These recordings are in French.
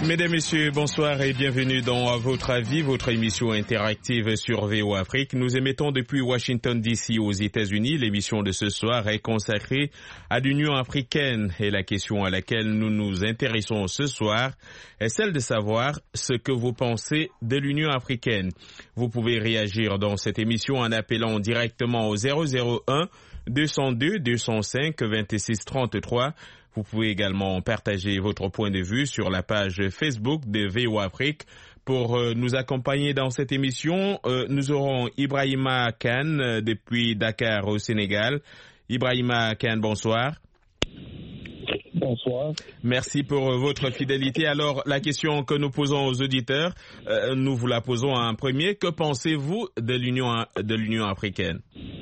Mesdames, Messieurs, bonsoir et bienvenue dans À votre avis, votre émission interactive sur VOA Afrique. Nous émettons depuis Washington DC aux États-Unis. L'émission de ce soir est consacrée à l'Union africaine et la question à laquelle nous nous intéressons ce soir est celle de savoir ce que vous pensez de l'Union africaine. Vous pouvez réagir dans cette émission en appelant directement au 001 202 205 26 33. Vous pouvez également partager votre point de vue sur la page Facebook de VOA Afrique. Pour nous accompagner dans cette émission, nous aurons Ibrahima Kane depuis Dakar au Sénégal. Ibrahima Kane, bonsoir. Bonsoir. Merci pour votre fidélité. Alors, la question que nous posons aux auditeurs, nous vous la posons en premier. Que pensez-vous de l'Union africaine?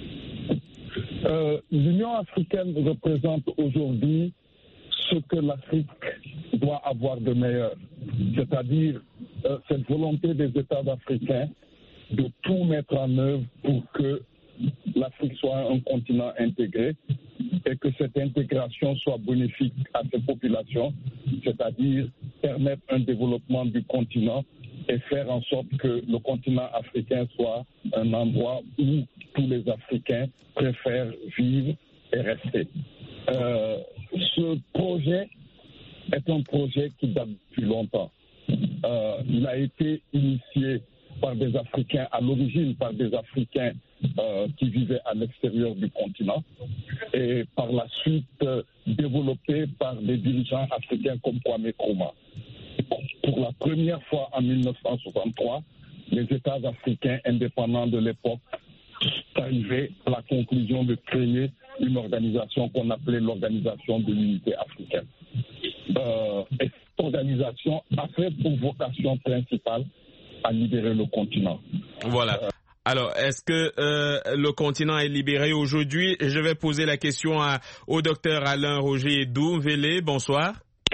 L'Union africaine représente aujourd'hui ce que l'Afrique doit avoir de meilleur, c'est-à-dire cette volonté des États africains de tout mettre en œuvre pour que l'Afrique soit un continent intégré et que cette intégration soit bénéfique à ses populations, c'est-à-dire permettre un développement du continent et faire en sorte que le continent africain soit un endroit où tous les Africains préfèrent vivre et rester. Ce projet est un projet qui date depuis longtemps. Il a été initié par des Africains, à l'origine par des Africains qui vivaient à l'extérieur du continent et par la suite développé par des dirigeants africains comme Kwame Nkrumah. Pour la première fois en 1963, les États africains indépendants de l'époque sont arrivés à la conclusion de créer une organisation qu'on appelait l'Organisation de l'Unité africaine. Et cette organisation a fait pour vocation principale à libérer le continent. Voilà. Alors, est-ce que le continent est libéré aujourd'hui? Je vais poser la question au docteur Alain Roger Doumvélé. Bonsoir.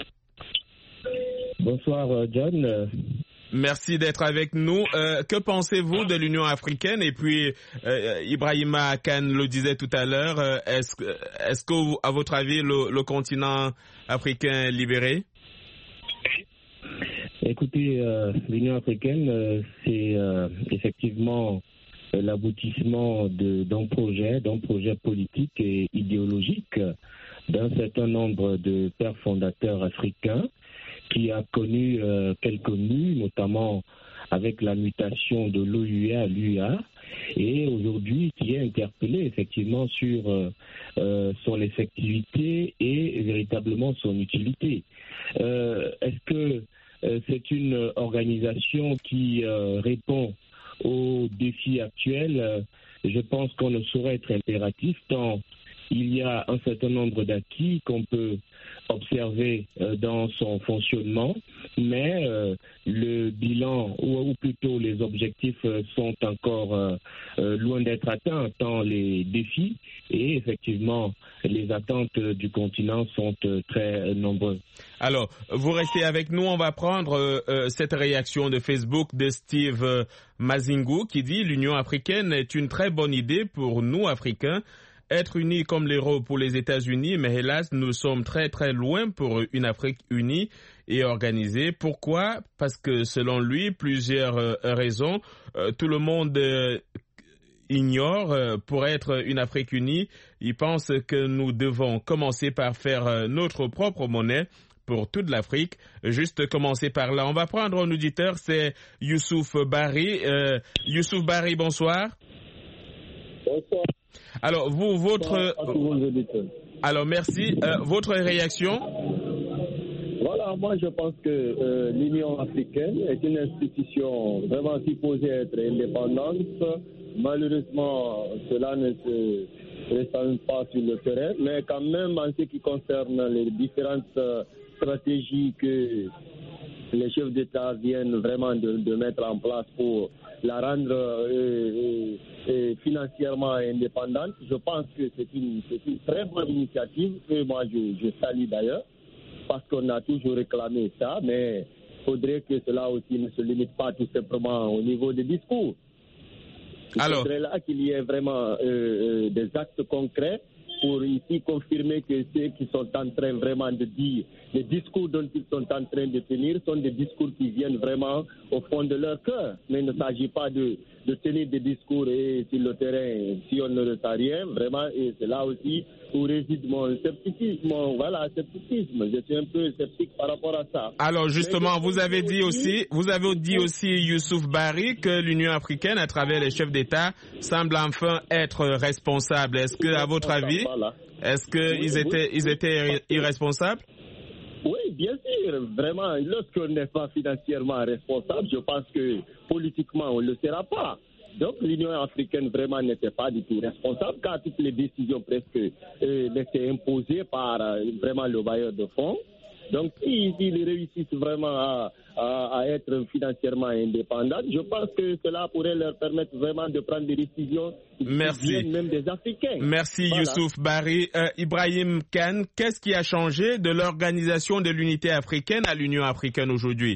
Bonsoir, John. Merci d'être avec nous. Que pensez-vous de l'Union africaine? Et puis, Ibrahima Kane le disait tout à l'heure, est-ce que, à votre avis, le continent africain est libéré? Écoutez, l'Union africaine, c'est effectivement l'aboutissement d'un projet politique et idéologique d'un certain nombre de pères fondateurs africains qui a connu quelques mues, notamment avec la mutation de l'OUA à l'UA, et aujourd'hui qui est interpellé effectivement sur son effectivité et véritablement son utilité. Est-ce que c'est une organisation qui répond aux défis actuels? Je pense qu'on ne saurait être impératif tant il y a un certain nombre d'acquis qu'on peut observer dans son fonctionnement, mais le bilan, ou plutôt les objectifs sont encore loin d'être atteints, tant les défis et effectivement les attentes du continent sont très nombreux. Alors, vous restez avec nous, on va prendre cette réaction de Facebook de Steve Mazingu qui dit « L'Union africaine est une très bonne idée pour nous, Africains. Être unis comme l'Europe pour les États-Unis, mais hélas, nous sommes très très loin pour une Afrique unie et organisée. Pourquoi? Parce que selon lui, plusieurs raisons. Tout le monde ignore, pour être une Afrique unie, il pense que nous devons commencer par faire notre propre monnaie pour toute l'Afrique. Juste commencer par là. On va prendre un auditeur, c'est Youssouf Barry. Youssouf Barry, bonsoir. Bonsoir. Alors, Alors, merci. Votre réaction? Voilà, moi je pense que l'Union africaine est une institution vraiment supposée être indépendante. Malheureusement, cela ne se ressent pas sur le terrain, mais quand même en ce qui concerne les différentes stratégies que les chefs d'État viennent vraiment de mettre en place pour la rendre financièrement indépendante. Je pense que c'est une très bonne initiative que moi je salue d'ailleurs, parce qu'on a toujours réclamé ça, mais il faudrait que cela aussi ne se limite pas tout simplement au niveau des discours. Il faudrait là qu'il y ait vraiment des actes concrets pour ici confirmer que ceux qui sont en train vraiment de dire, les discours dont ils sont en train de tenir sont des discours qui viennent vraiment au fond de leur cœur. Mais il ne s'agit pas de tenir des discours et sur le terrain, si on ne ressent rien, vraiment, et c'est là aussi où réside mon scepticisme. Je suis un peu sceptique par rapport à ça. Alors justement, vous avez dit aussi, Youssouf Bari, que l'Union africaine, à travers les chefs d'État, semble enfin être responsable. Est-ce que, à votre avis, est-ce qu'ils étaient irresponsables? Oui, bien sûr. Vraiment, lorsqu'on n'est pas financièrement responsable, je pense que politiquement, on ne le sera pas. Donc, l'Union africaine vraiment n'était pas du tout responsable, car toutes les décisions presque étaient imposées par vraiment le bailleur de fonds. Donc, s'ils réussissent vraiment à être financièrement indépendants, je pense que cela pourrait leur permettre vraiment de prendre des décisions qui viennent même des Africains. Merci Youssouf Bari. Ibrahim Kane, qu'est-ce qui a changé de l'organisation de l'unité africaine à l'Union africaine aujourd'hui?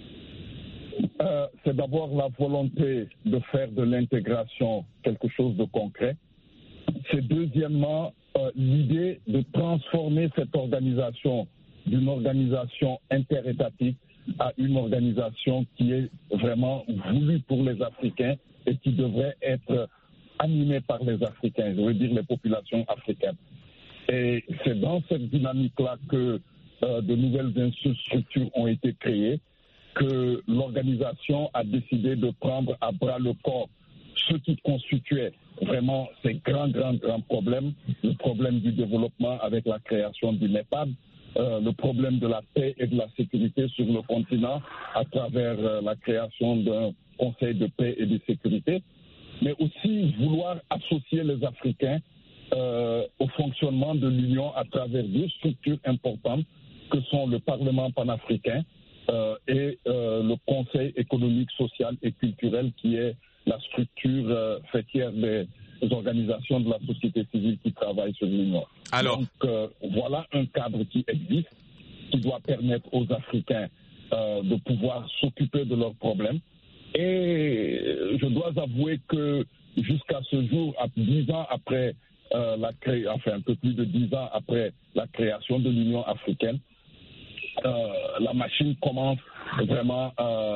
C'est d'abord la volonté de faire de l'intégration quelque chose de concret. C'est deuxièmement l'idée de transformer cette organisation d'une organisation interétatique à une organisation qui est vraiment voulue pour les Africains et qui devrait être animée par les Africains, je veux dire les populations africaines. Et c'est dans cette dynamique-là que de nouvelles structures ont été créées, que l'organisation a décidé de prendre à bras le corps ce qui constituait vraiment ces grands problèmes, le problème du développement avec la création du NEPAD, le problème de la paix et de la sécurité sur le continent à travers la création d'un Conseil de paix et de sécurité, mais aussi vouloir associer les Africains au fonctionnement de l'Union à travers deux structures importantes que sont le Parlement panafricain et le Conseil économique, social et culturel qui est la structure fêtière des organisations de la société civile qui travaillent sur l'Union. Donc voilà un cadre qui existe, qui doit permettre aux Africains de pouvoir s'occuper de leurs problèmes. Et je dois avouer que jusqu'à ce jour, 10 ans après un peu plus de 10 ans après la création de l'Union africaine, la machine commence vraiment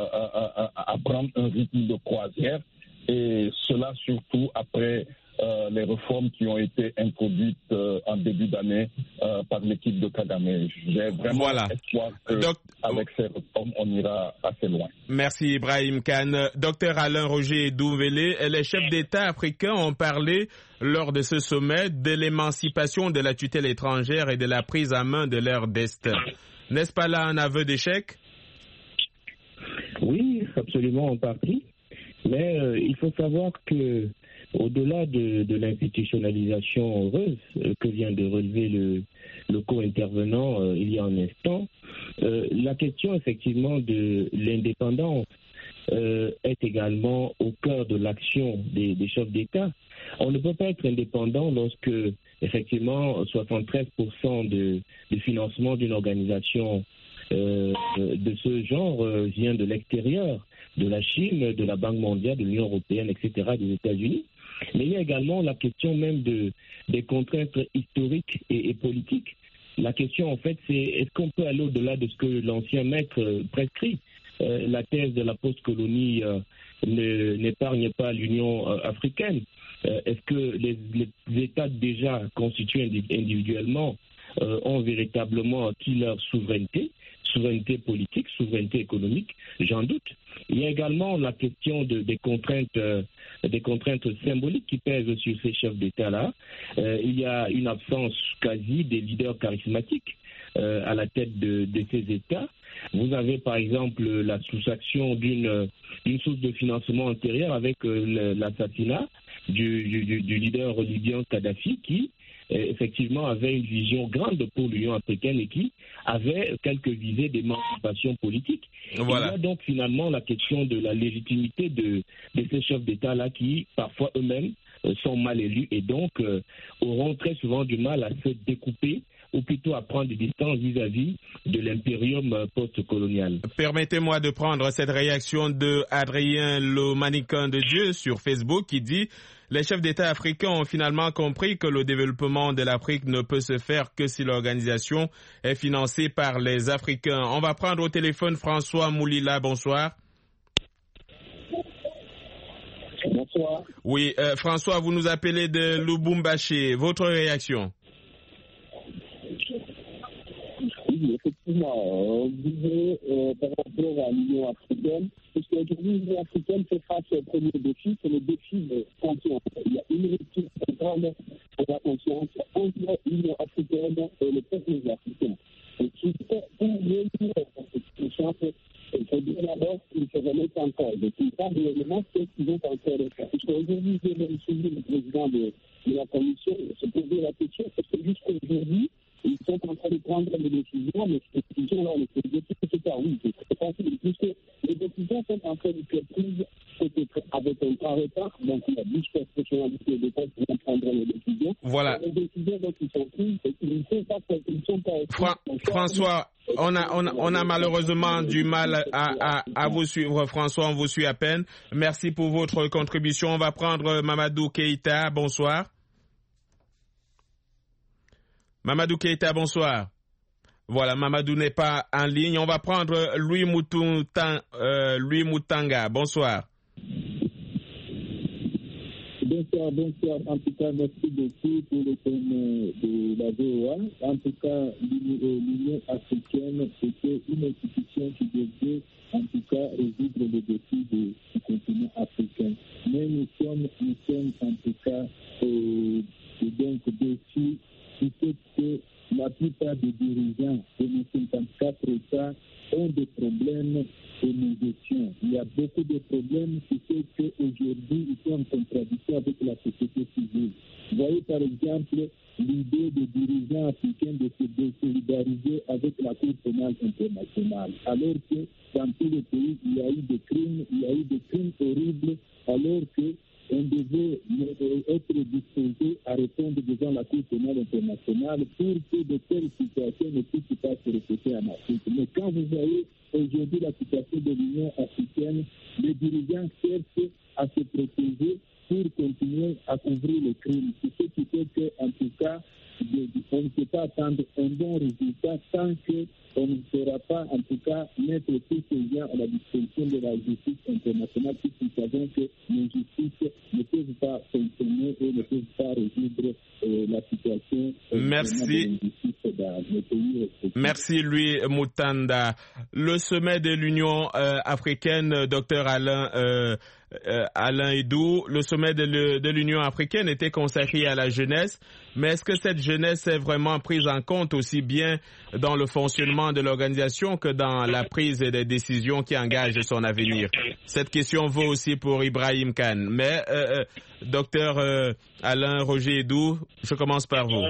à prendre un rythme de croisière, et cela surtout après les réformes qui ont été introduites en début d'année par l'équipe de Kagame. J'ai vraiment espoir qu'avec ces réformes, on ira assez loin. Merci Ibrahim Kane. Docteur Alain Roger Doumbélé, les chefs d'État africains ont parlé lors de ce sommet de l'émancipation de la tutelle étrangère et de la prise en main de leur destin. N'est-ce pas là un aveu d'échec? Oui, absolument en partie. Mais il faut savoir que au-delà de l'institutionnalisation heureuse que vient de relever le co-intervenant il y a un instant, la question effectivement de l'indépendance est également au cœur de l'action des chefs d'État. On ne peut pas être indépendant lorsque effectivement 73% du financement d'une organisation de ce genre vient de l'extérieur, de la Chine, de la Banque mondiale, de l'Union européenne, etc., des États-Unis. Mais il y a également la question même des contraintes historiques et politiques. La question, en fait, c'est est-ce qu'on peut aller au-delà de ce que l'ancien maître prescrit? La thèse de la post-colonie n'épargne pas l'Union africaine. Est-ce que les États déjà constitués individuellement ont véritablement acquis leur souveraineté politique, souveraineté économique? J'en doute. Il y a également la question des contraintes symboliques qui pèsent sur ces chefs d'État-là. Il y a une absence quasi des leaders charismatiques à la tête de ces États. Vous avez par exemple la soustraction d'une source de financement antérieure avec l'assassinat du leader libyen Kadhafi qui effectivement avait une vision grande pour l'Union africaine et qui avait quelques visées d'émancipation politique. Voilà. Il y a donc finalement la question de la légitimité de ces chefs d'État-là qui parfois eux-mêmes sont mal élus et donc auront très souvent du mal à se découper ou plutôt à prendre des distances vis-à-vis de l'impérium post-colonial. Permettez-moi de prendre cette réaction de Adrien Le Manican de Dieu sur Facebook qui dit « les chefs d'État africains ont finalement compris que le développement de l'Afrique ne peut se faire que si l'organisation est financée par les Africains. On va prendre au téléphone François Moulila. Bonsoir. Bonsoir. Oui, François, vous nous appelez de Lubumbashi. Votre réaction? Oui, effectivement, par rapport à l'Union africaine, parce qu'aujourd'hui, l'Union africaine fait face au premier défi, c'est le défi de confiance. Il y a une rupture totale de la confiance entre l'Union africaine et le peuple africain. Et qui pour venir à cette confiance, il faut dire d'abord qu'ils se remettent en cause. Et qu'ils savent réellement ce qu'ils vont en faire. Parce qu'aujourd'hui, j'ai même suivi le président de la commission se poser la question, parce que jusqu'à aujourd'hui, ils sont en train de prendre des décisions, mais ces décisions-là, c'est pas oui, c'est facile, puisque les décisions sont en train de faire prise, peut-être avec un grand retard, donc il y a 10 personnalités d'État qui vont prendre les décisions. Voilà. Les décisions dont ils sont prises, ils ne sont pas François, on a malheureusement du mal à vous suivre, François, on vous suit à peine. Merci pour votre contribution. On va prendre Mamadou Keïta, bonsoir. Mamadou Keïta, bonsoir. Voilà, Mamadou n'est pas en ligne. On va prendre Louis Moutanga. Bonsoir. Bonsoir. En tout cas, merci beaucoup pour le thème de la VOA. En tout cas, l'Union africaine, c'était une institution qui devait, en tout cas, résoudre les défis du continent africain. Mais nous sommes en tout cas, donc déçus du fait que la plupart des dirigeants de nos 54 États ont des problèmes de gestion. Il y a beaucoup de problèmes qui fait qu'aujourd'hui, ils sont en contradiction avec la société civile. Vous voyez par exemple l'idée des dirigeants africains de se désolidariser avec la Cour pénale internationale, alors que dans tous les pays, il y a eu des crimes horribles, alors que on devait être disposé à répondre devant la Cour pénale internationale pour que de telles situations ne puissent pas se répéter en Afrique. Mais quand vous voyez aujourd'hui la situation de l'Union africaine, les dirigeants cherchent à se protéger pour continuer à couvrir les crimes. C'est ce qui fait qu'en tout cas, on ne peut pas attendre un bon résultat tant qu'on ne saura pas, en tout cas, mettre tous ces gens à la disposition de la justice internationale, puisque nous savons que les justices ne peuvent pas fonctionner et ne peuvent pas résoudre la situation. Merci. Merci, Louis Moutanda. Le sommet de l'Union africaine, Dr Alain Edou, le sommet de l'Union africaine était consacré à la jeunesse, mais est-ce que cette jeunesse est vraiment prise en compte aussi bien dans le fonctionnement de l'organisation que dans la prise des décisions qui engagent son avenir? Cette question vaut aussi pour Ibrahim Kane. Mais, Dr Alain Roger Edou, je commence par vous.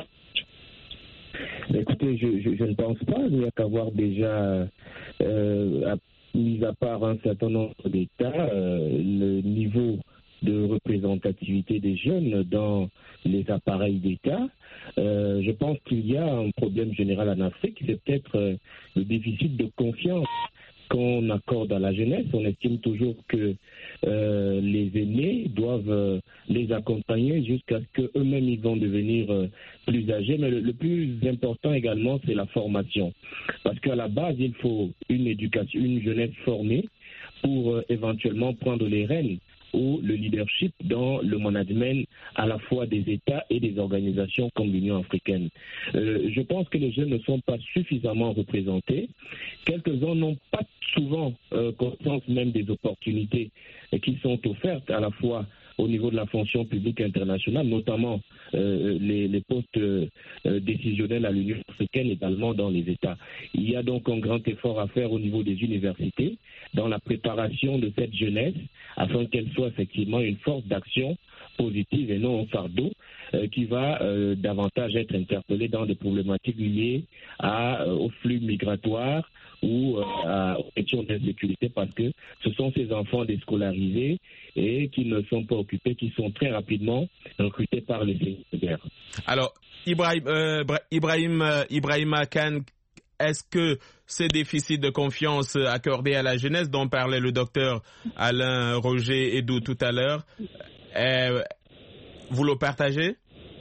Écoutez, je ne pense pas. Il n'y a qu'avoir déjà, mis à part un certain nombre d'États, le niveau de représentativité des jeunes dans les appareils d'État. Je pense qu'il y a un problème général en Afrique, c'est peut-être le déficit de confiance qu'on accorde à la jeunesse. On estime toujours que les aînés doivent les accompagner jusqu'à ce qu'eux-mêmes ils vont devenir plus âgés. Mais le plus important également, c'est la formation. Parce qu'à la base, il faut une éducation, une jeunesse formée pour éventuellement prendre les rênes ou le leadership dans le management à la fois des États et des organisations comme l'Union africaine. Je pense que les jeunes ne sont pas suffisamment représentés. Quelques-uns n'ont pas souvent conscience même des opportunités qui sont offertes à la fois au niveau de la fonction publique internationale, notamment les postes décisionnels à l'Union africaine, également dans les États. Il y a donc un grand effort à faire au niveau des universités dans la préparation de cette jeunesse afin qu'elle soit effectivement une force d'action positive et non un fardeau qui va davantage être interpellé dans des problématiques liées aux flux migratoires ou aux questions d'insécurité, parce que ce sont ces enfants déscolarisés et qui ne sont pas occupés, qui sont très rapidement recrutés par les seigneurs de guerre. Alors, Ibrahim Kane, est-ce que ces déficits de confiance accordés à la jeunesse dont parlait le docteur Alain Roger Edou tout à l'heure Vous le partagez?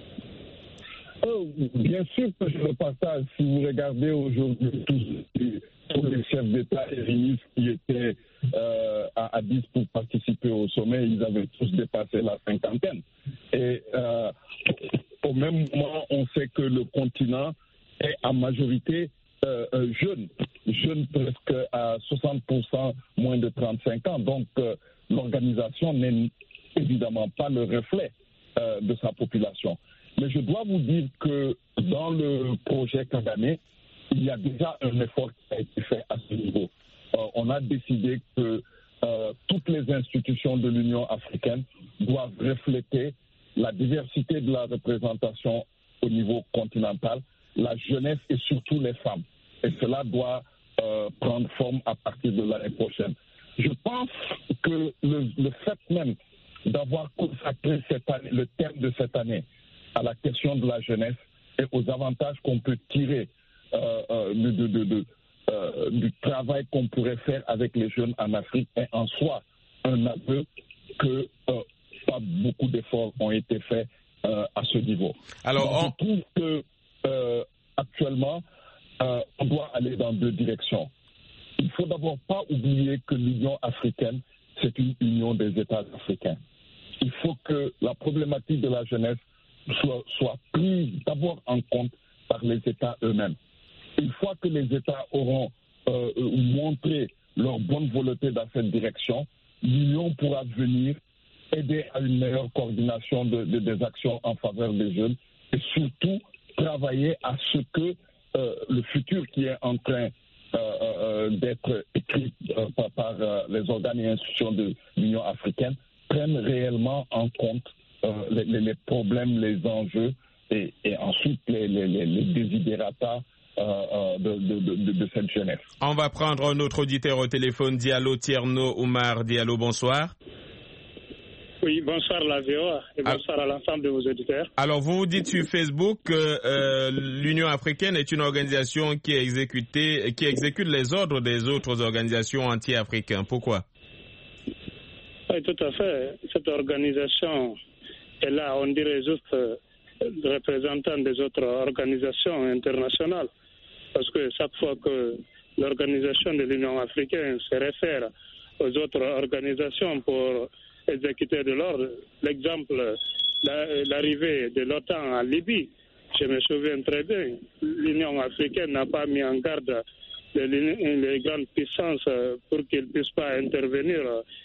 Bien sûr que je le partage. Si vous regardez aujourd'hui tous les chefs d'État et ministres qui étaient à 10 pour participer au sommet, ils avaient tous dépassé la cinquantaine. Et au même moment, on sait que le continent est en majorité jeune presque à 60%, moins de 35 ans. Donc l'organisation n'est évidemment pas le reflet de sa population. Mais je dois vous dire que dans le projet Kagame, il y a déjà un effort qui a été fait à ce niveau. On a décidé que toutes les institutions de l'Union africaine doivent refléter la diversité de la représentation au niveau continental, la jeunesse et surtout les femmes. Et cela doit prendre forme à partir de l'année prochaine. Je pense que le fait même d'avoir consacré cette année, le thème de cette année à la question de la jeunesse et aux avantages qu'on peut tirer du travail qu'on pourrait faire avec les jeunes en Afrique est en soi un aveu que pas beaucoup d'efforts ont été faits à ce niveau. Alors, je trouve que actuellement, on doit aller dans deux directions. Il ne faut d'abord pas oublier que l'Union africaine, c'est une union des États africains. Il faut que la problématique de la jeunesse soit prise d'abord en compte par les États eux-mêmes. Une fois que les États auront montré leur bonne volonté dans cette direction, l'Union pourra venir aider à une meilleure coordination des actions en faveur des jeunes et surtout travailler à ce que le futur qui est en train d'être écrit par les organes et institutions de l'Union africaine prenne réellement en compte les problèmes, les enjeux et ensuite les desiderata de cette jeunesse. On va prendre un autre auditeur au téléphone, Diallo Tierno Oumar. Diallo, bonsoir. Oui, bonsoir la VOA et bonsoir à l'ensemble de vos auditeurs. Alors, vous dites sur Facebook que l'Union africaine est une organisation qui exécute les ordres des autres organisations anti-africaines. Pourquoi? Oui, tout à fait. Cette organisation est là, on dirait juste représentant des autres organisations internationales. Parce que chaque fois que l'organisation de l'Union africaine se réfère aux autres organisations pour exécuter de l'ordre, l'exemple, l'arrivée de l'OTAN en Libye, je me souviens très bien, l'Union africaine n'a pas mis en garde les grandes puissances pour qu'ils ne puissent pas intervenir,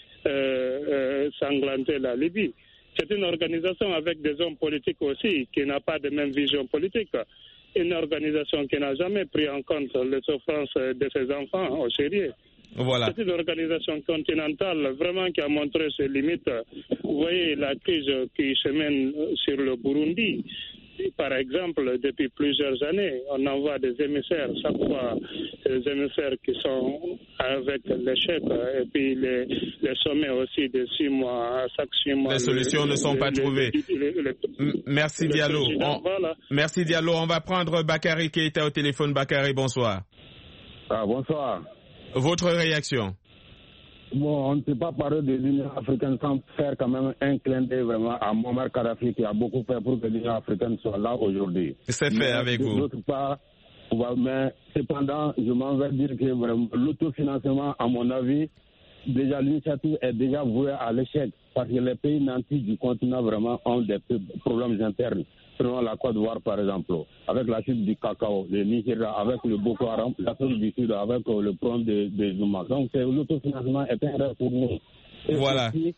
sanglanter la Libye. C'est une organisation avec des hommes politiques aussi qui n'a pas de même vision politique. Une organisation qui n'a jamais pris en compte les souffrances de ses enfants au sérieux. Voilà. C'est une organisation continentale vraiment qui a montré ses limites. Vous voyez la crise qui se mène sur le Burundi. Par exemple, depuis plusieurs années, on envoie des émissaires, chaque fois des émissaires qui sont avec les chefs et puis les sommets aussi de 6 mois, chaque 6 mois. Les solutions ne sont pas trouvées. Merci Diallo. Merci Diallo. On va prendre Bakary Keïta au téléphone. Bakary, bonsoir. Bonsoir. Votre réaction? Bon, on ne peut pas parler de l'Union africaine sans faire quand même un clin d'œil vraiment à Muammar Kadhafi qui a beaucoup fait pour que l'Union africaine soit là aujourd'hui. C'est fait avec vous. D'autre part, mais cependant, je m'en vais dire que vraiment, l'autofinancement, à mon avis, déjà l'initiative est déjà vouée à l'échec parce que les pays nantis du continent vraiment ont des problèmes internes. Prenons la Côte d'Ivoire par exemple, avec la chute du cacao, le Nigeria avec le Boko Haram, l'Afrique du Sud avec le problème des Zuma. Donc l'autofinancement est un rêve pour nous. Et voilà. Aussi,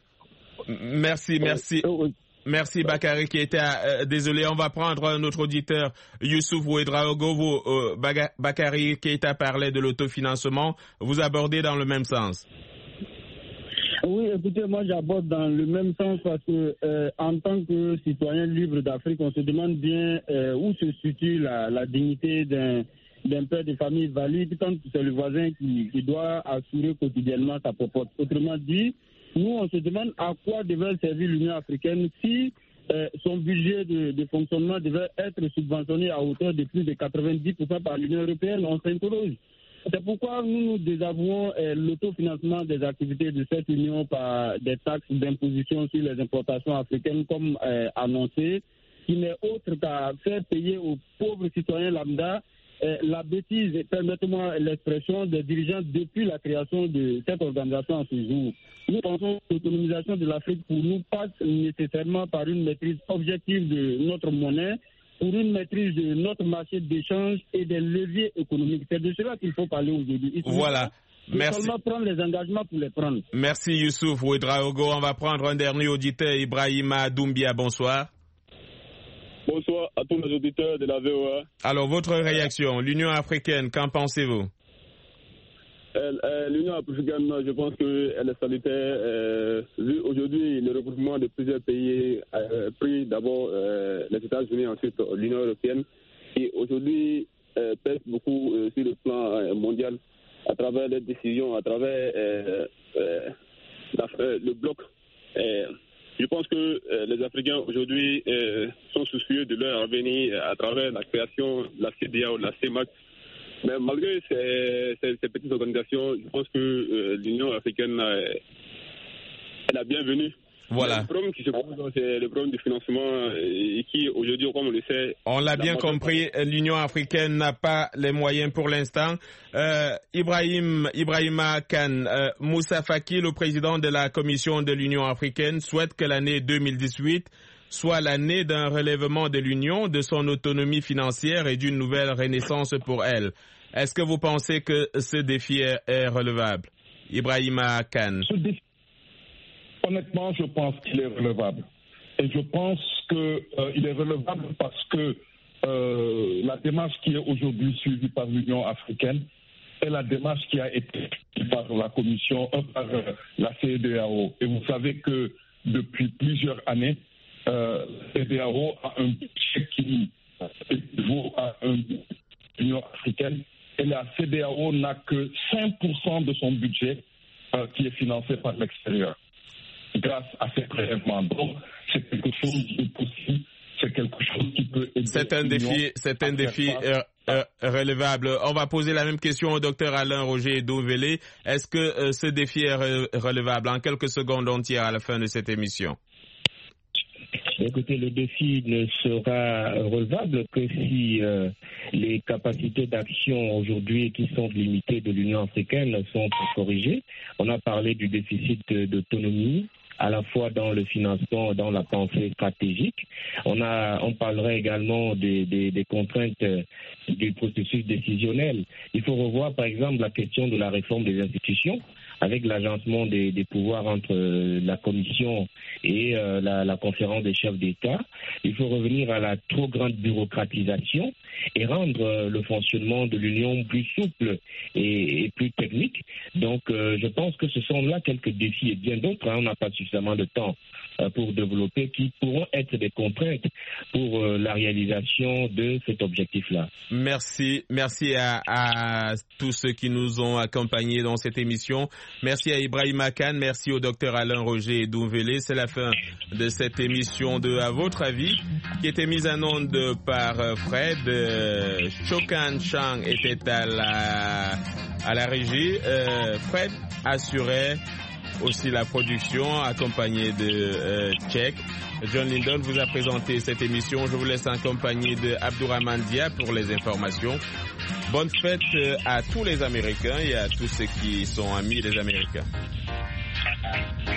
merci Bakary Keïta. Désolé, on va prendre un autre auditeur, Youssouf Ouedraogo. Bakary Keïta parlait de l'autofinancement. Vous abordez dans le même sens. Oui, écoutez, moi j'aborde dans le même sens parce que en tant que citoyen libre d'Afrique, on se demande bien où se situe la dignité d'un père de famille valide quand c'est le voisin qui doit assurer quotidiennement sa popote. Autrement dit, nous on se demande à quoi devrait servir l'Union africaine si son budget de fonctionnement devait être subventionné à hauteur de plus de 90% par l'Union européenne. On s'interroge. C'est pourquoi nous désavouons l'autofinancement des activités de cette union par des taxes d'imposition sur les importations africaines comme annoncé, qui n'est autre qu'à faire payer aux pauvres citoyens lambda la bêtise, permettez-moi l'expression, des dirigeants depuis la création de cette organisation à ce jour. Nous pensons que l'autonomisation de l'Afrique pour nous passe nécessairement par une maîtrise objective de notre monnaie, pour une maîtrise de notre marché d'échange et des leviers économiques. C'est de cela qu'il faut parler aujourd'hui. Voilà. Merci. Seulement prendre les engagements pour les prendre. Merci Youssouf Ouedraogo. On va prendre un dernier auditeur, Ibrahima Doumbia. Bonsoir. Bonsoir à tous les auditeurs de la VOA. Alors, votre réaction, l'Union africaine, qu'en pensez-vous? L'Union africaine, je pense qu'elle est salutaire. Vu aujourd'hui le regroupement de plusieurs pays, pris d'abord les États-Unis, ensuite l'Union européenne, qui aujourd'hui pèse beaucoup sur le plan mondial à travers les décisions, à travers le bloc. Je pense que les Africains aujourd'hui sont soucieux de leur avenir à travers la création de la CEDEAO, de la CEMAC. Mais malgré ces petites organisations, je pense que l'Union africaine est la bienvenue. Voilà. Le problème qui se pose, c'est le problème du financement qui, aujourd'hui, comme on le sait... On l'a bien compris, l'Union africaine n'a pas les moyens pour l'instant. Ibrahima Kane, Moussa Faki, le président de la Commission de l'Union africaine, souhaite que l'année 2018 soit l'année d'un relèvement de l'Union, de son autonomie financière et d'une nouvelle renaissance pour elle. Est-ce que vous pensez que ce défi est relevable? Ibrahima Kane. Honnêtement, je pense qu'il est relevable. Et je pense qu'il est relevable parce que la démarche qui est aujourd'hui suivie par l'Union africaine est la démarche qui a été suivie par la Commission, par la CEDEAO. Et vous savez que depuis plusieurs années, la CEDEAO a un budget qui vaut à l'Union africaine. Et la CEDEAO n'a que 5% de son budget qui est financé par l'extérieur, grâce à ces prélèvements. Donc, c'est quelque chose de possible, c'est quelque chose qui peut aider. C'est un défi relevable. On va poser la même question au docteur Alain Roger Douvelé. Est-ce que ce défi est relevable? En quelques secondes, on tire à la fin de cette émission. Écoutez, le défi ne sera relevable que si les capacités d'action aujourd'hui qui sont limitées de l'Union africaine sont corrigées. On a parlé du déficit d'autonomie, à la fois dans le financement, dans la pensée stratégique. On parlerait également des contraintes du processus décisionnel. Il faut revoir, par exemple, la question de la réforme des institutions, avec l'agencement des pouvoirs entre la Commission et la conférence des chefs d'État. Il faut revenir à la trop grande bureaucratisation et rendre le fonctionnement de l'Union plus souple et plus technique. Donc, je pense que ce sont là quelques défis et bien d'autres. On n'a pas suffisamment de temps pour développer, qui pourront être des contraintes pour la réalisation de cet objectif-là. Merci à tous ceux qui nous ont accompagnés dans cette émission. Merci à Ibrahima Kane, merci au docteur Alain Roger Douvelé. C'est la fin de cette émission de À votre avis, qui était mise en onde par Fred. Chokan Chang était à la régie. Fred assurait aussi la production, accompagné de Tchèque. John Lindon vous a présenté cette émission. Je vous laisse en compagnie de Abdourahmane Dia pour les informations. Bonne fête à tous les Américains et à tous ceux qui sont amis des Américains.